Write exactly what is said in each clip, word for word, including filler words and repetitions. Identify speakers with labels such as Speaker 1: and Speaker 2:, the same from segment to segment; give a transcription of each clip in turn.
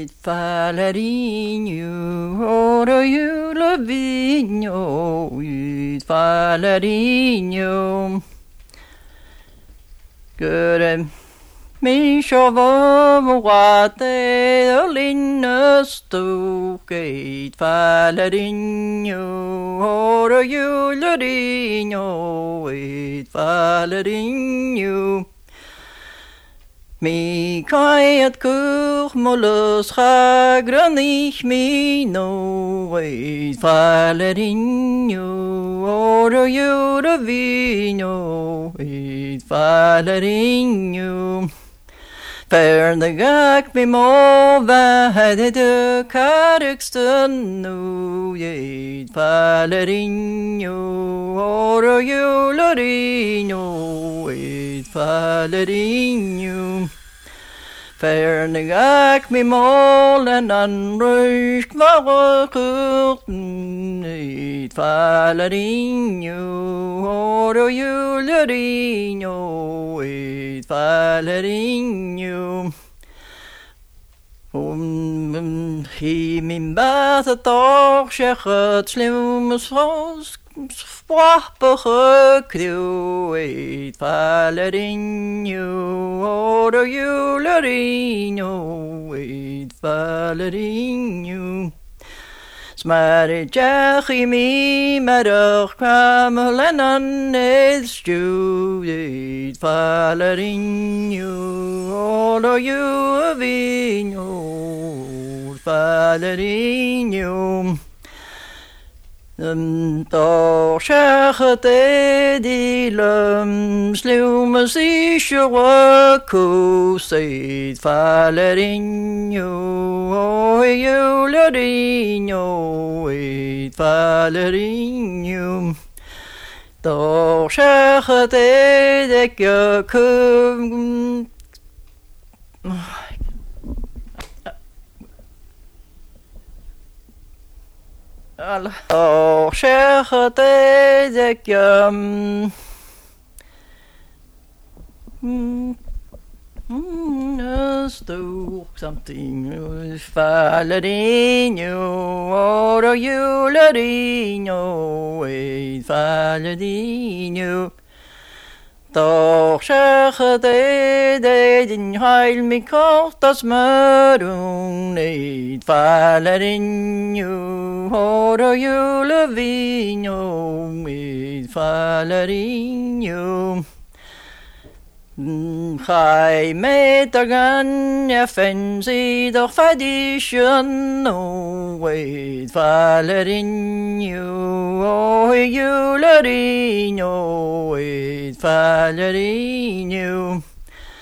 Speaker 1: it falerinho, oro jula vinho, it falerinho. Good. Mi shovo wate linus to gate falerinho, oro jula vinho, it falerinho. Mi kajat kur molus chagranich mi no et falerinho, oro jura vinho et falerinho. Per de gak mi mo vade de kariksten no et falerinho, oro jula vinho et falerinho. Fernigak mi mol en anrusk var kurten et falerinho, oro julerinho et falerinho. Om hi min bata toch shechet slimus frosk sprachbare crew et falerinho, oro julerinho et falerinho. Smare jachi mi madoch kamelen et stu et falerinho, oro julerinho falerinho. Um, toch shechet edilum slumes ishere kus et falerinho, o julerinho et falerinho. Toch shechet edeke kum. Oh, shechet edek um do something falerinho, oro julerinho et falerinho. Doch shechet edin heil mi kortas mörung et falerinho, oro julerinho et falerinho. Chai metagan ja fensi doch fadischen no et falerinho, o julerinho et falerinho.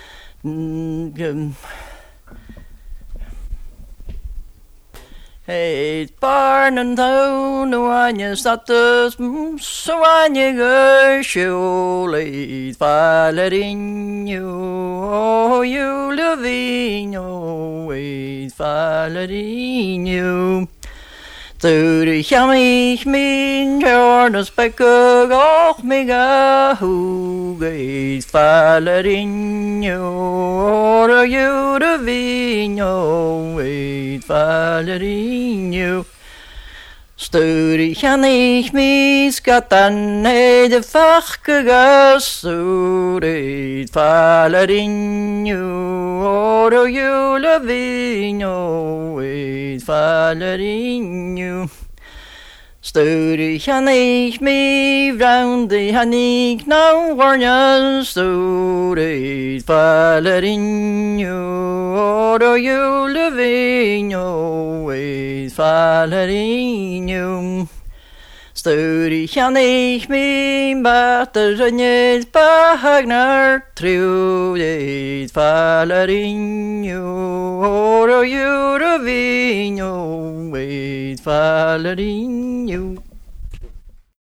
Speaker 1: Et barnen toon oanje status soanje gersjol et falerinho, o julerinho et falerinho. Toen jam ik min jornes bekke och mega hoog et falerinho, oro julerinho et falerinho. Stuur kan ik miskatan de vakke gasur et falerinho, oro julerinho et falerinho. Stuur kan ik mi vrounde han ik nou warnjan stuur et falerinho, oro julerinho et falerinho. Stuur kan ik mi bater en het pagnar tru et falerinho, oro julerinho et falerinho.